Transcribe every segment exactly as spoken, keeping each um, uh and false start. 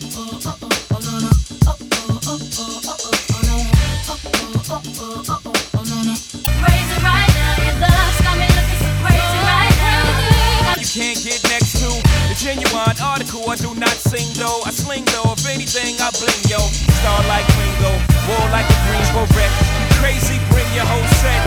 Can't get next to the genuine article. I do not sing though, I sling though. If anything, I bling yo. Star like Ringo, war like a Greensboro wreck. You crazy, bring your whole set.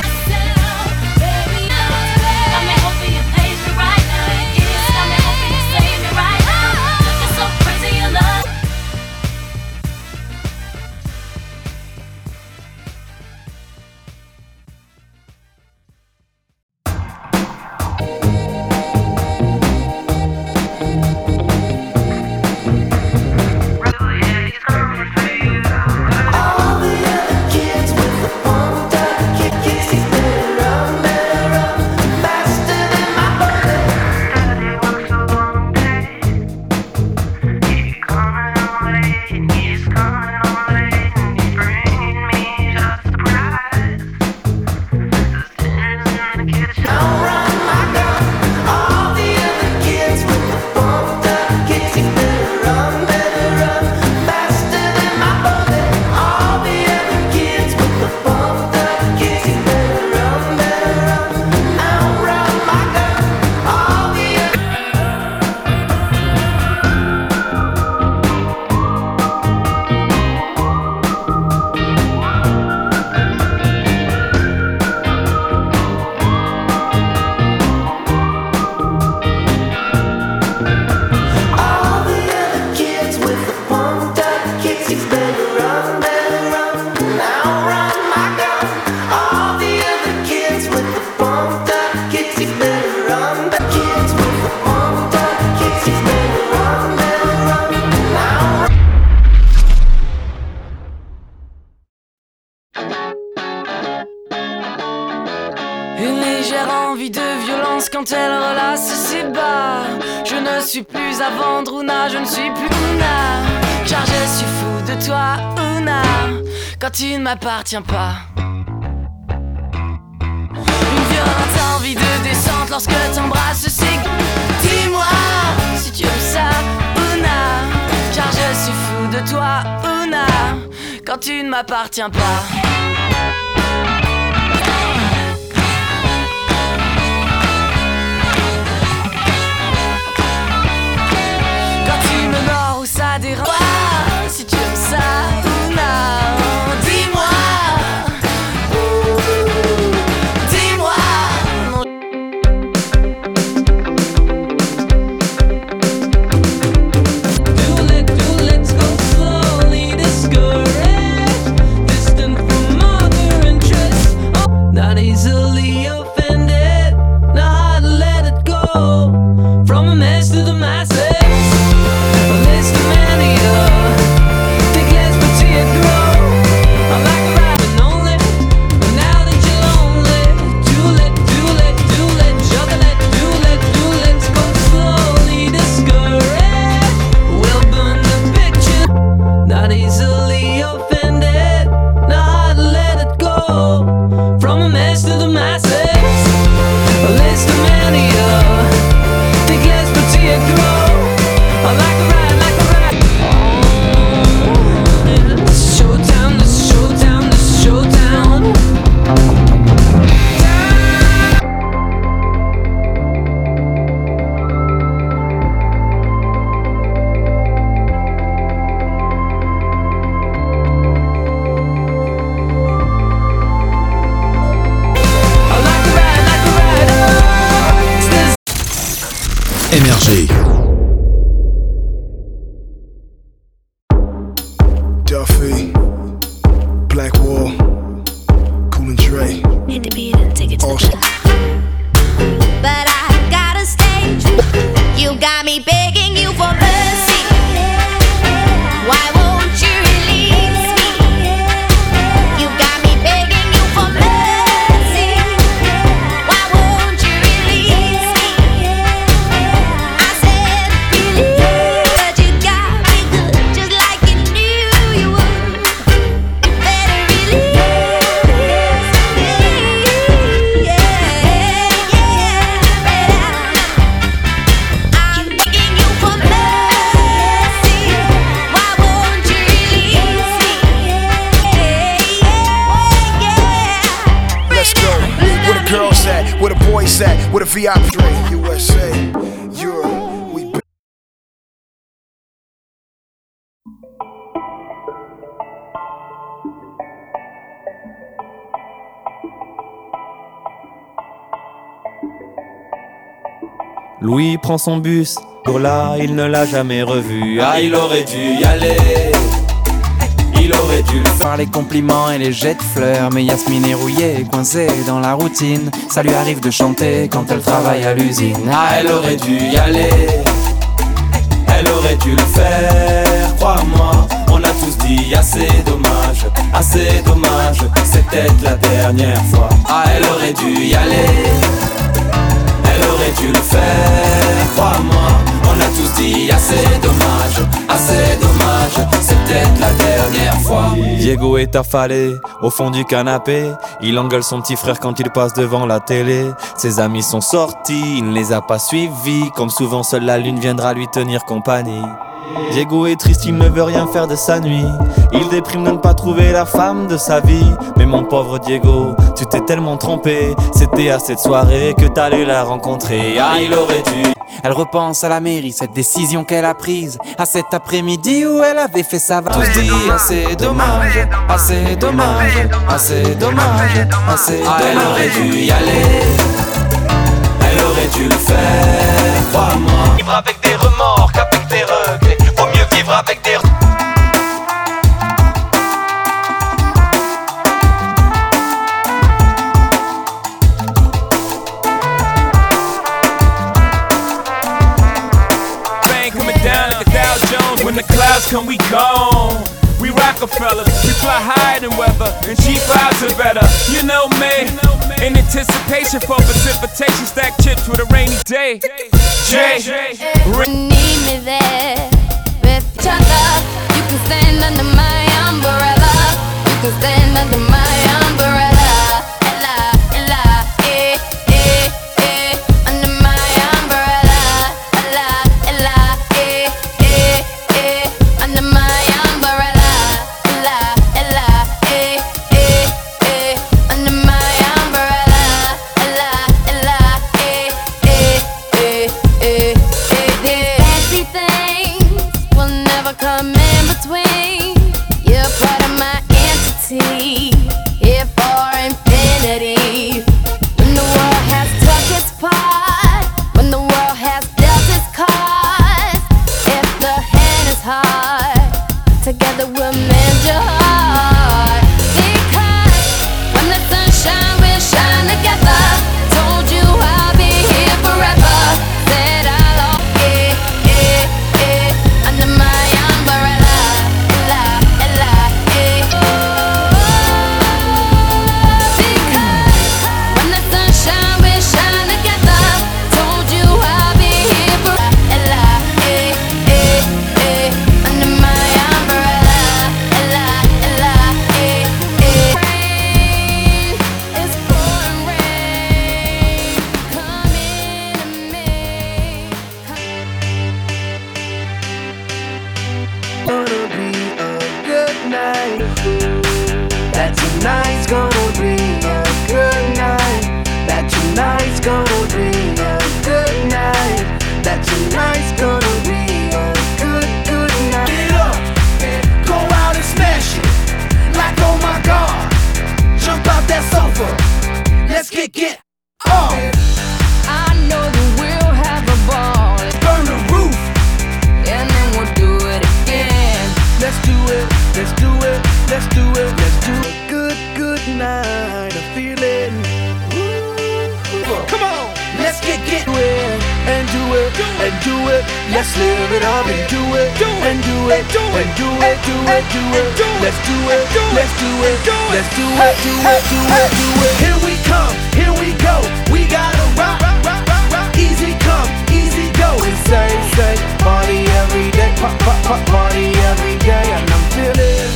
Une légère envie de violence quand elle relasse ses bas. Je ne suis plus à vendre, Ouna, je ne suis plus Ouna. Car je suis fou de toi, Ouna, quand tu ne m'appartiens pas. Une violente envie de descente lorsque t'embrasses ses... Dis-moi si tu aimes ça, Ouna, car je suis fou de toi, Ouna, quand tu ne m'appartiens pas. Ça dérange si tu aimes ça, Ouna. Dis-moi, dis-moi. Do let, do let's go slowly, discouraged, distant from other interests. Oh, not easily offended, not hard to let it go. From a mess to the masses. Many with a V I P. U S A, Europe, we been. Louis prend son bus, pour là il ne l'a jamais revu. Ah, il aurait dû y aller, il aurait dû lui faire les compliments et les jets de fleurs. Mais Yasmine est rouillée, coincée dans la routine. Ça lui arrive de chanter quand elle travaille à l'usine. Ah, elle aurait dû y aller, elle aurait dû le faire, crois-moi. On a tous dit assez dommage, assez dommage, c'est peut-être la dernière fois. Ah, elle aurait dû y aller, elle aurait dû le faire, crois-moi. On a tous dit assez dommage, assez dommage, c'est peut-être la dernière fois. Diego est affalé au fond du canapé. Il engueule son petit frère quand il passe devant la télé. Ses amis sont sortis, il ne les a pas suivis. Comme souvent seule la lune viendra lui tenir compagnie. Diego est triste, il ne veut rien faire de sa nuit. Il déprime de ne pas trouver la femme de sa vie. Mais mon pauvre Diego, tu t'es tellement trompé. C'était à cette soirée que t'allais la rencontrer. Ah, il aurait dû. Elle repense à la mairie, cette décision qu'elle a prise. À cet après-midi où elle avait fait sa valise. Tous dit assez dommage, assez dommage, assez dommage, assez dommage. Ah, elle aurait dû y aller, elle aurait dû le faire, crois-moi. Vivre avec des remords qu'avec des regrets. Vaut mieux vivre avec des regrets. When the clouds come, we gone. We Rockefellers, we fly higher than weather, and cheap vibes are better. You know me, in anticipation for precipitation, stack chips with a rainy day. Jay, need me there with each other. You can stand under my umbrella. You can stand under my umbrella. Ella, Ella, eh, eh, eh, under my umbrella. Ella, Ella, eh, eh, eh, under my umbrella. Ella, Ella, eh, eh, eh, under my umbrella. Ella, Ella, eh, eh, eh, eh, eh, eh. Fancy things will never come in between. You're part of my entity, here for infinity. When the world has took its part, when the world has dealt its cards, if the hand is hard, together we'll mend your heart. Because when the sunshine will shine together, told you I'll be here forever. Said I'll always, eh, eh, under my umbrella. Ella, Ella, eh. Because when the sunshine will shine together, told you I'll be here forever. Ella, eh, eh, eh, under my umbrella. Ella, Ella, eh, eh. Rain is pouring rain, coming to me. Gonna be a good night. That tonight's gonna be a good night. That tonight's gonna be a good night. That tonight's gonna be a good, good night. Get up, go out and smash it. Like, oh my God, jump out that sofa. Let's get get on. I know that we'll have a ball, Burn the roof. and then we'll do it again. Let's do it. Let's do it. Let's do it. Let's do it. Good, good night. I'm feeling. Ooh, come on. Let's get get it and do it and do it. Let's live it up and do it and do it and do it, do it, do it. Let's do it. Let's do it. Let's do it. Do it. Do it. Do it. Here we come. Here we go. We gotta rock. Easy come, easy go. We say, say, party every day. Pop, pop, pop, party every day. And I'm feeling.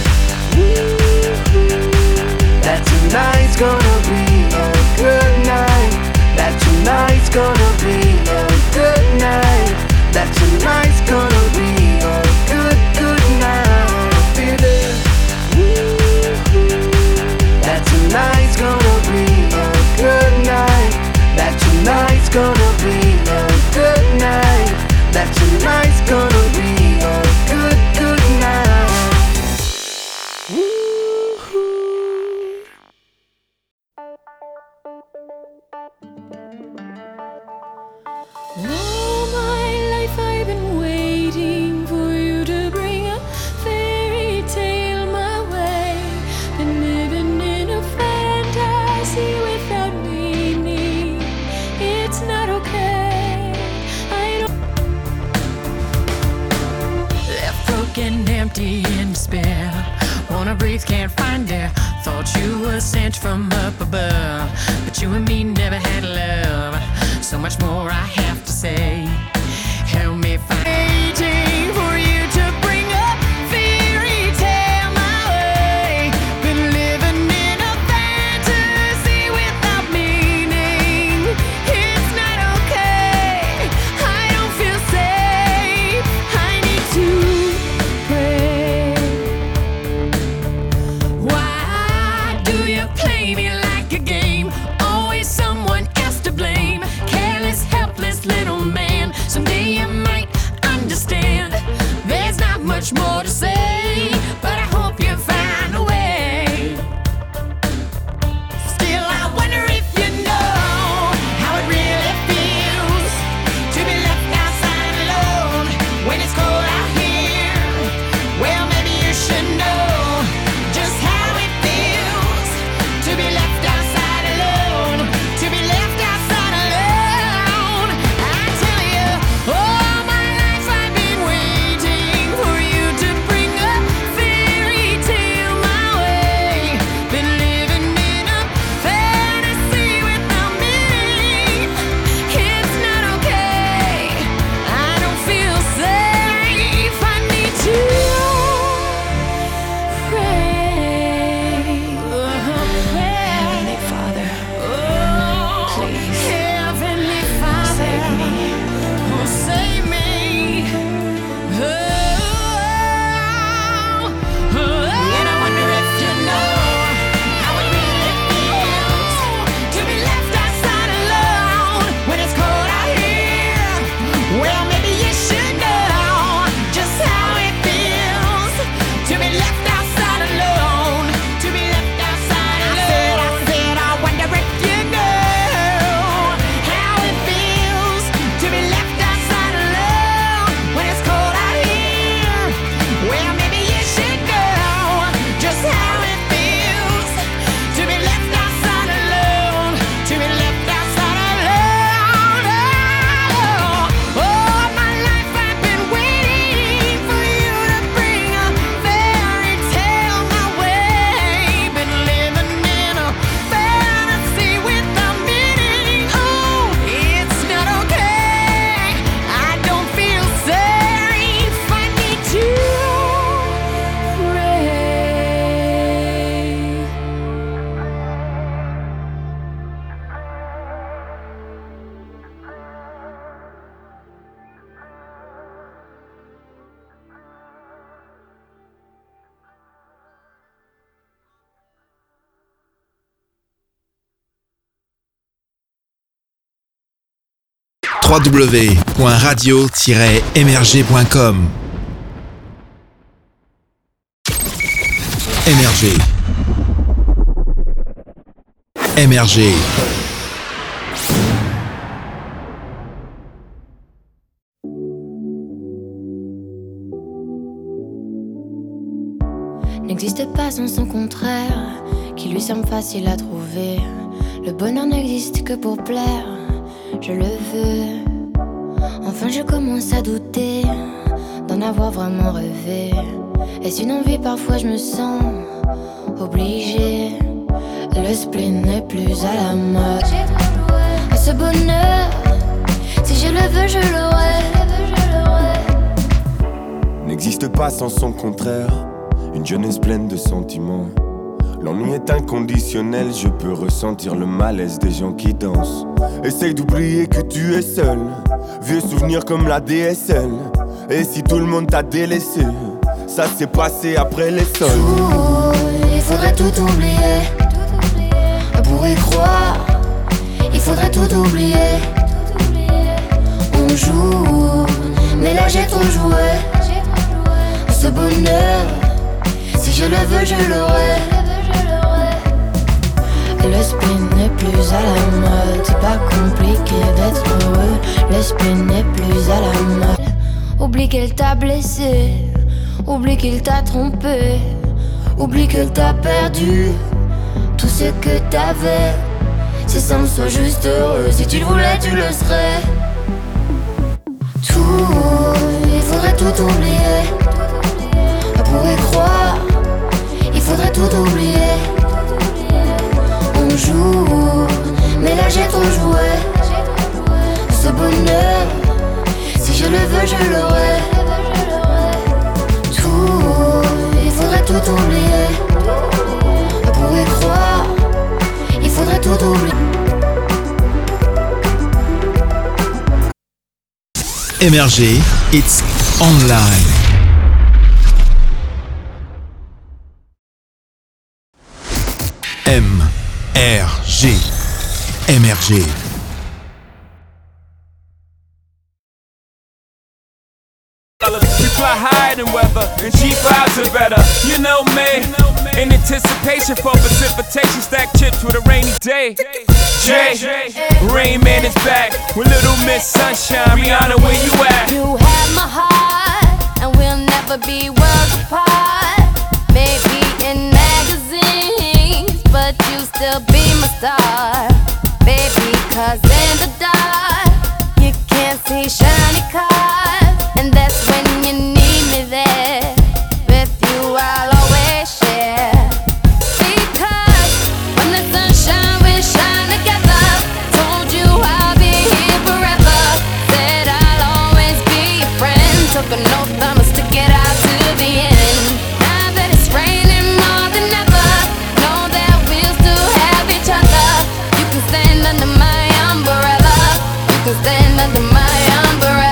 That tonight's gonna be a good night. That tonight's gonna be a good night. That tonight's gonna be a good, good night. I'm feeling. That tonight's gonna be a good night. That tonight's gonna faith can't find it. Thought you were sent from up above, but you and me never had love. So much more I have to say. Help me find waiting for you to bring a fairy tale my way. Been living in a fantasy without meaning. It's not okay. I don't feel safe. I need to pray. Why do you play me like a game? Always someone else to blame. Careless, helpless little man. Someday you might understand. There's not much more to say, but I hope you find a way. Still, I wonder if you know how it really feels to be left outside alone when it's cold out here. Well, maybe you should know just how it feels to be left outside alone, to be left outside alone. I tell you, all my life I've been waiting for you to bring a fairy tale my way. Been living in a fantasy without meaning. It's not okay. I don't feel safe. I need to pray. Heavenly Father, please, Heavenly Father, save me. Oh, save me. Oh, oh, and I wonder if you know how it really feels to be left outside alone when it's cold out here. Well, maybe you should know just how it feels to be left outside alone, to be left outside alone. I said, I said, I wonder if you know how it feels to be left outside alone when it's cold out here. Well, maybe you should know just how it feels to be left outside alone, to be left outside alone. Oh, all my life I've been waiting for you to bring a fairy tale my way. Been living in a fantasy without meaning. Oh, it's not okay. I don't feel safe. I need to pray. w w w point radio tiret m r g point com. M R G. M R G. N'existe pas sans son contraire, qui lui semble facile à trouver. Le bonheur n'existe que pour plaire, je le veux. Enfin je commence à douter d'en avoir vraiment rêvé. Est-ce une envie? Parfois je me sens obligée. Le spleen n'est plus à la mode. Ce bonheur, si je le veux, je l'aurai. N'existe pas sans son contraire, une jeunesse pleine de sentiments. L'ennui est inconditionnel, je peux ressentir le malaise des gens qui dansent. Essaye d'oublier que tu es seul, vieux souvenirs comme la D S L. Et si tout le monde t'a délaissé, ça s'est passé après les sols. Tout, il faudrait tout oublier. Pour y croire, il faudrait tout oublier. On joue, mais là j'ai trop joué. Ce bonheur, si je le veux, je l'aurai. Le spleen n'est plus à la mode. C'est pas compliqué d'être heureux. Le spleen n'est plus à la mode. Oublie qu'elle t'a blessé, oublie qu'il t'a trompé, oublie qu'elle t'a perdu tout ce que t'avais. C'est simple, sois juste heureux. Si tu le voulais, tu le serais. Tout, il faudrait tout oublier. Pour y croire, il faudrait tout M R G, it's online. M R G. M R G. We fly higher than weather, and G fives are better. You know me, in anticipation for precipitation, stack chips with a rainy day. Jay, Rain Man is back with Little Miss Sunshine. Rihanna, where you at? You have my heart, and we'll never be worlds apart. Maybe in magazines, but you still be my star. Baby, cause in the dark, you can't see shiny cars. And that's when you need me there. With you I'll always share. Because when the sunshine we shine together. Told you I'll be here forever. Said I'll always be your friend. Took an oath I'ma stick it out to the end. Now that it's raining more than ever, know that we'll still have each other. You can stand under my umbrella. You can stand under my umbrella.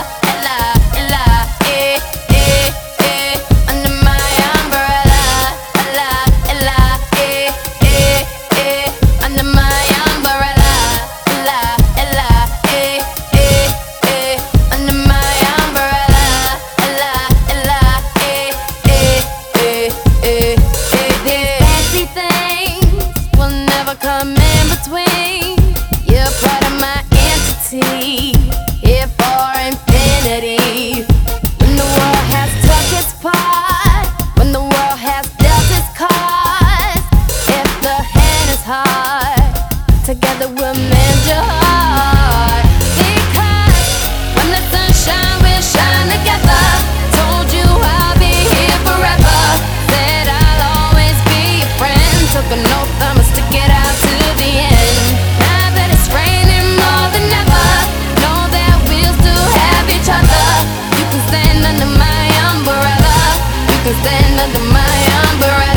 Together we'll mend your heart. Because when the sunshine will shine together. Told you I'll be here forever. Said I'll always be your friend. Took an oath I'ma stick it out to the end. Now that it's raining more than ever, know that we'll still have each other. You can stand under my umbrella. You can stand under my umbrella.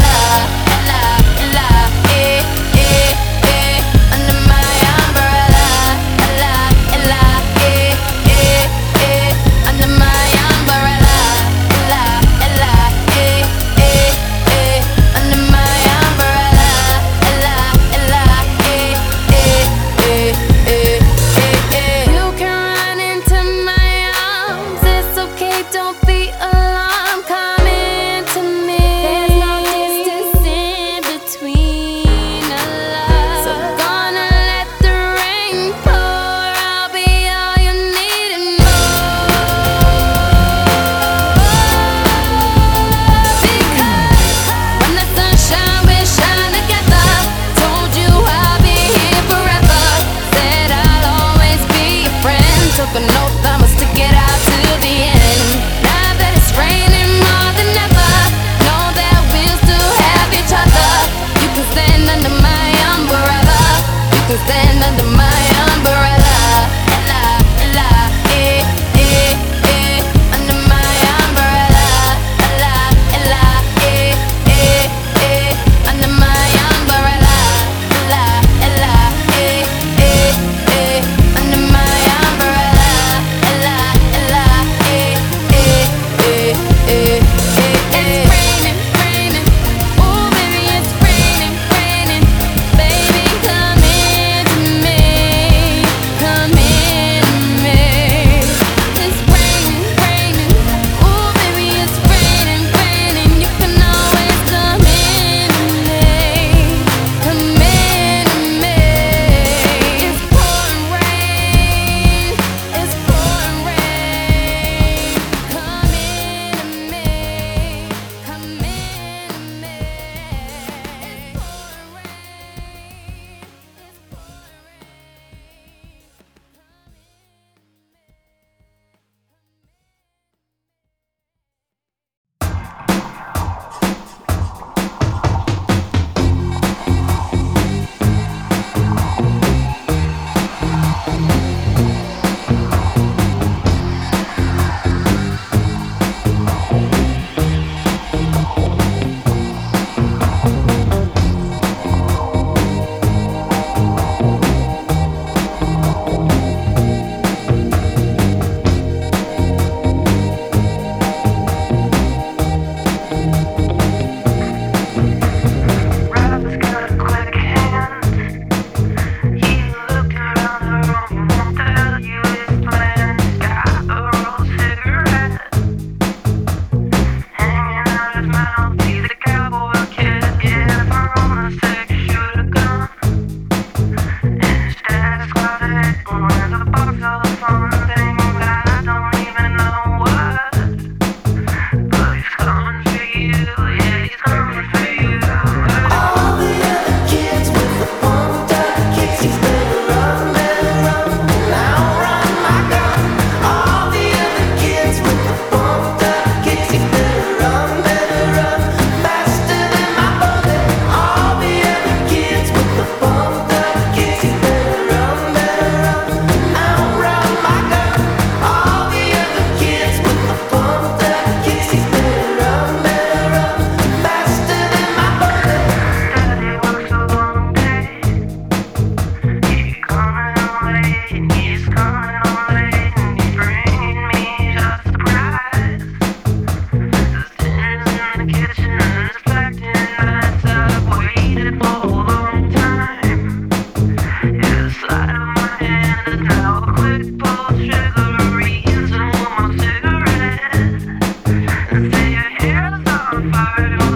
Don't be alarmed, come into me. There's no distance.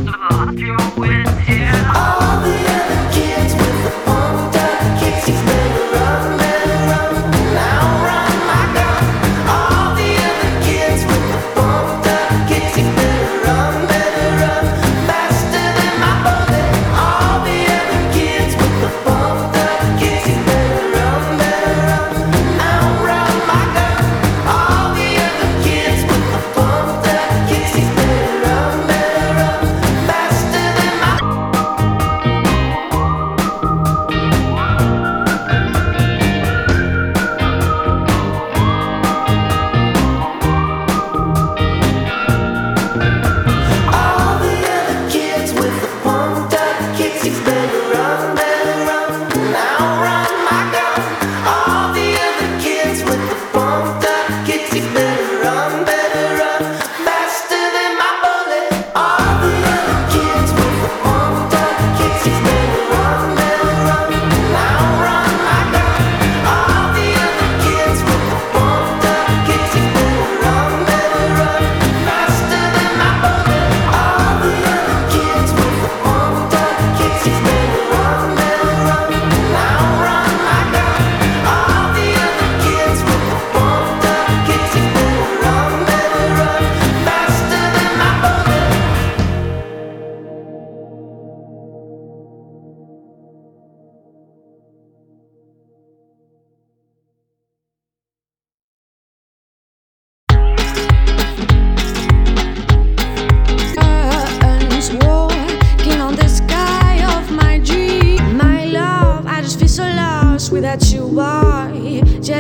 Without you, boy,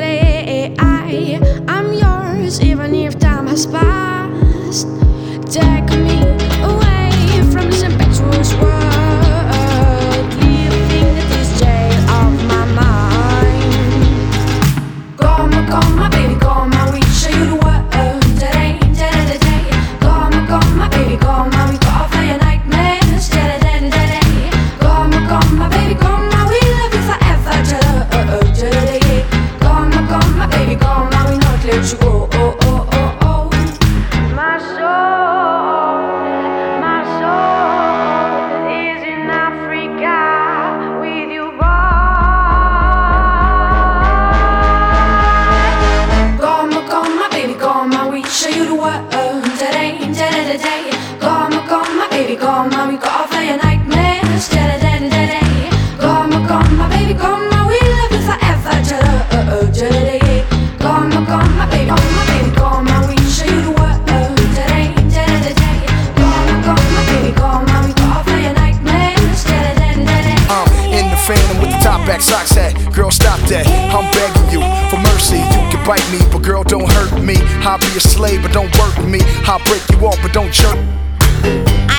Jedi, I'm yours, even if time has passed. Take me away from this impetuous world, living in this jail of my mind. Come, come, my baby, come, I will show you the world. Jedi, Jedi, Jedi. Come, come, my baby, come, I will go off all your nightmares. Jedi, Jedi, Jedi. Come, come, my baby, come, I will love you forever. Jedi. Come, come, my baby, come, I will not let you go. Oh, oh, oh, oh. My soul, my soul is in Africa with you, boy. Come, come, my baby, come, I will show you the world. Today, today, today. Come, come, my baby, come, I will go off all your nightmares. Today, today, today. Come, come, my baby, come, I will love you forever. Today, come, come, my baby, come, my baby, come, I will show you the world. Today, today, today. Come, come, my baby, come, I will go off all your nightmares. Today, today. I'm in the Phantom with the top back socks hat. Girl, stop that. I'm begging you for mercy. You can bite me, but girl, don't hurt me. I'll be a slave, but don't work me. I'll break you off, but don't jerk.